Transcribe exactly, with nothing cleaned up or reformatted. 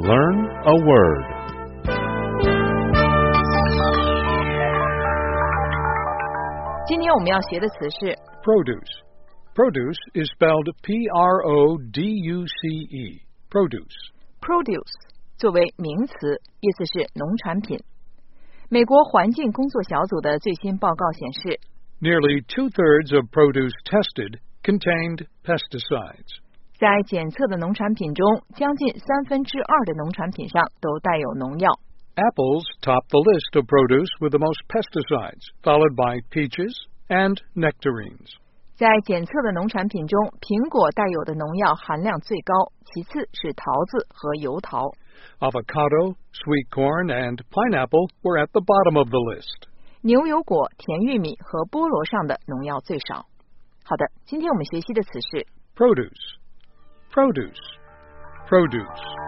Learn a word. Produce. Produce is spelled P R O D U C E. Produce. Produce 作为名词，意思是农产品。美国环境工作小组的最新报告显示 Nearly two-thirds of produce tested contained pesticides. 在检测的农产品中，将近三分之二的农产品上都带有农药。 Apples top the list of produce with the most pesticides, followed by peaches and nectarines. 在检测的农产品中，苹果带有的农药含量最高，其次是桃子和油桃。 Avocado, sweet corn, and pineapple were at the bottom of the list. 牛油果、甜玉米和菠萝上的农药最少。好的，今天我们学习的词是 Produce. Produce. Produce.